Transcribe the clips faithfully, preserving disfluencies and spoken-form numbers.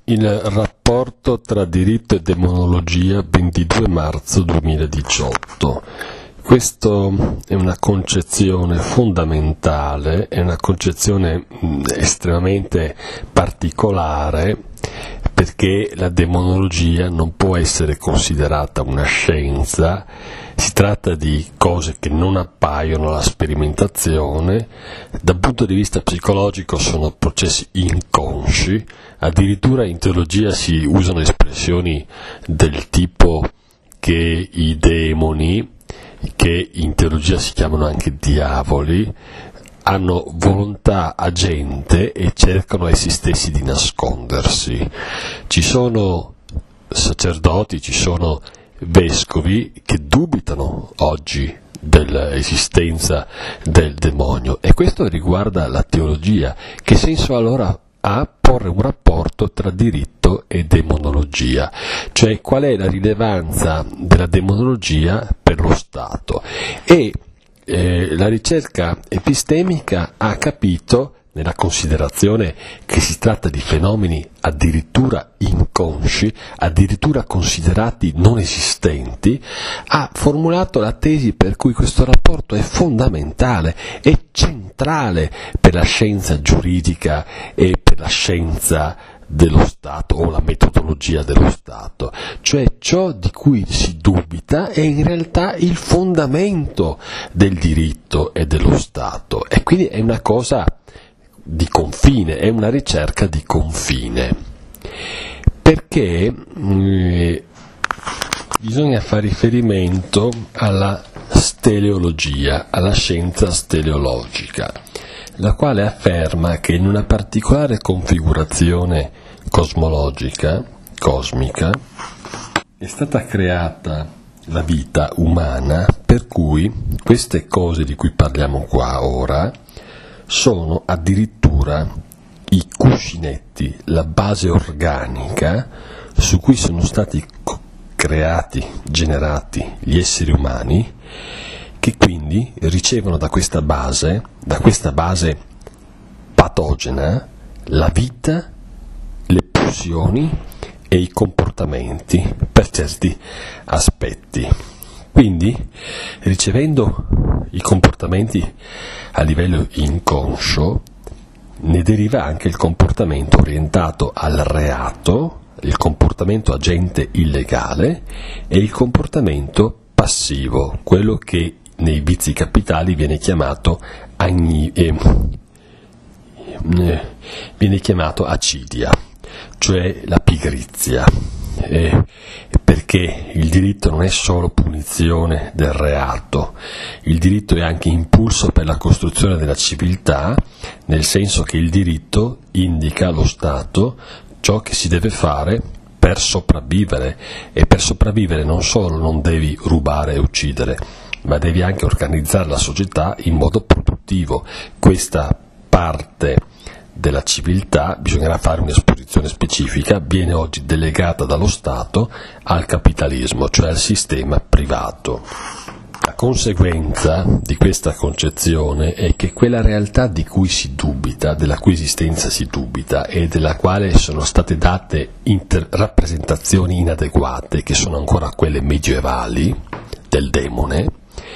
Il rapporto tra diritto e demonologia, ventidue marzo duemiladiciotto. Questa è una concezione fondamentale, è una concezione estremamente particolare, perché la demonologia non può essere considerata una scienza. Si tratta di cose che non appaiono alla sperimentazione, dal punto di vista psicologico sono processi inconsci, addirittura in teologia si usano espressioni del tipo che i demoni, che in teologia si chiamano anche diavoli, hanno volontà agente e cercano essi stessi di nascondersi. Ci sono sacerdoti, ci sono vescovi che dubitano oggi dell'esistenza del demonio, e questo riguarda la teologia. Che senso allora ha porre un rapporto tra diritto e demonologia? Cioè, qual è la rilevanza della demonologia per lo Stato? E eh, la ricerca epistemica ha capito, nella considerazione che si tratta di fenomeni addirittura inconsci, addirittura considerati non esistenti, ha formulato la tesi per cui questo rapporto è fondamentale, è centrale per la scienza giuridica e per la scienza dello Stato o la metodologia dello Stato. Cioè, ciò di cui si dubita è in realtà il fondamento del diritto e dello Stato, e quindi è una cosa di confine, è una ricerca di confine, perché eh, bisogna fare riferimento alla steleologia, alla scienza steleologica, la quale afferma che in una particolare configurazione cosmologica, cosmica, è stata creata la vita umana, per cui queste cose di cui parliamo qua ora sono addirittura i cuscinetti, la base organica su cui sono stati creati, generati gli esseri umani, che quindi ricevono da questa base, da questa base patogena, la vita, le pulsioni e i comportamenti per certi aspetti. Quindi, ricevendo i comportamenti a livello inconscio, ne deriva anche il comportamento orientato al reato, il comportamento agente illegale e il comportamento passivo, quello che nei vizi capitali viene chiamato agni, eh, eh, viene chiamato acidia, cioè la pigrizia. Eh, perché il diritto non è solo punizione del reato, il diritto è anche impulso per la costruzione della civiltà, nel senso che il diritto indica allo Stato ciò che si deve fare per sopravvivere, e per sopravvivere non solo non devi rubare e uccidere, ma devi anche organizzare la società in modo produttivo. Questa parte della civiltà, bisognerà fare un'esposizione specifica, viene oggi delegata dallo Stato al capitalismo, cioè al sistema privato. La conseguenza di questa concezione è che quella realtà di cui si dubita, della cui esistenza si dubita e della quale sono state date inter- rappresentazioni inadeguate, che sono ancora quelle medievali del demone,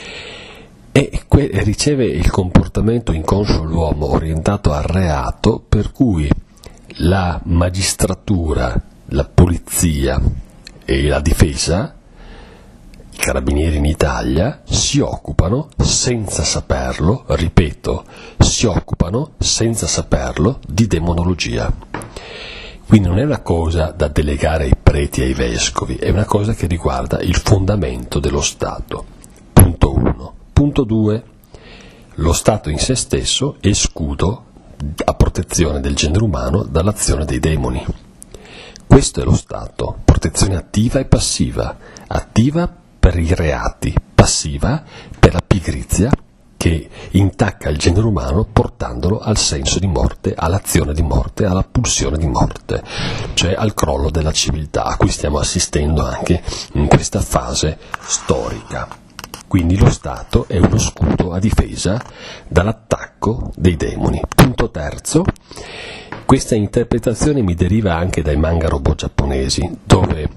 e que- riceve il comportamento inconscio dell'uomo orientato al reato, per cui la magistratura, la polizia e la difesa, i carabinieri in Italia, si occupano senza saperlo, ripeto, si occupano senza saperlo di demonologia. Quindi non è una cosa da delegare ai preti e ai vescovi, è una cosa che riguarda il fondamento dello Stato. Punto uno. Punto due. Lo Stato in se stesso è scudo a protezione del genere umano dall'azione dei demoni. Questo è lo Stato, protezione attiva e passiva, attiva per i reati, passiva per la pigrizia che intacca il genere umano portandolo al senso di morte, all'azione di morte, alla pulsione di morte, cioè al crollo della civiltà, a cui stiamo assistendo anche in questa fase storica. Quindi lo Stato è uno scudo a difesa dall'attacco dei demoni. Punto terzo, Questa interpretazione mi deriva anche dai manga robot giapponesi, dove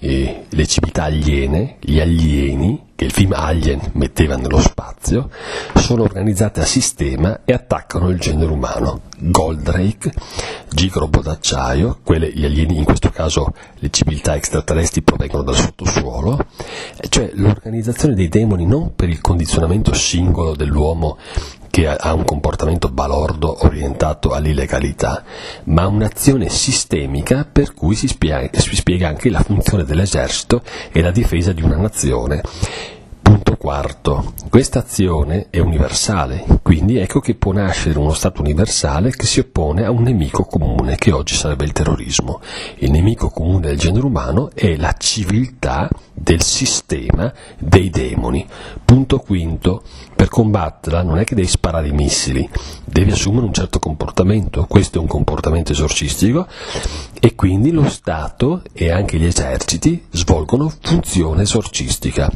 e le civiltà aliene, gli alieni, che il film Alien metteva nello spazio, sono organizzate a sistema e attaccano il genere umano. Goldrake, Gigrobot d'acciaio, quelle, gli alieni, in questo caso le civiltà extraterrestri, provengono dal sottosuolo, cioè l'organizzazione dei demoni non per il condizionamento singolo dell'uomo che ha un comportamento balordo orientato all'illegalità, ma un'azione sistemica per cui si spiega, si spiega anche la funzione dell'esercito e la difesa di una nazione. Punto quarto, questa azione è universale, quindi ecco che può nascere uno Stato universale che si oppone a un nemico comune, che oggi sarebbe il terrorismo. Il nemico comune del genere umano è la civiltà del sistema dei demoni. Punto quinto, per combatterla non è che devi sparare i missili, devi assumere un certo comportamento, questo è un comportamento esorcistico, e quindi lo Stato e anche gli eserciti svolgono funzione esorcistica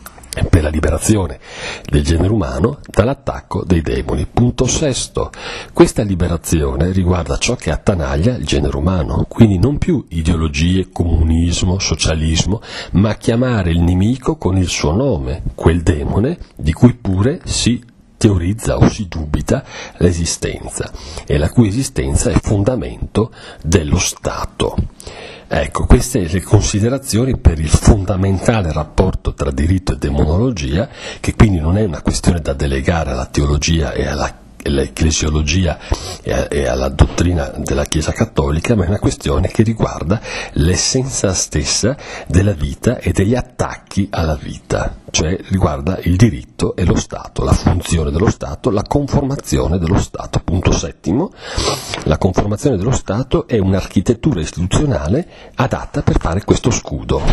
per la liberazione del genere umano dall'attacco dei demoni. Punto sesto, questa liberazione riguarda ciò che attanaglia il genere umano, quindi non più ideologie, comunismo, socialismo, ma chiamare il nemico con il suo nome, quel demone di cui pure si teorizza o si dubita l'esistenza e la cui esistenza è fondamento dello Stato. Ecco, queste le considerazioni per il fondamentale rapporto tra diritto e demonologia, che quindi non è una questione da delegare alla teologia e alla all'ecclesiologia e alla dottrina della Chiesa Cattolica, ma è una questione che riguarda l'essenza stessa della vita e degli attacchi alla vita, cioè riguarda il diritto e lo Stato, la funzione dello Stato, la conformazione dello Stato. Punto settimo, la conformazione dello Stato è un'architettura istituzionale adatta per fare questo scudo.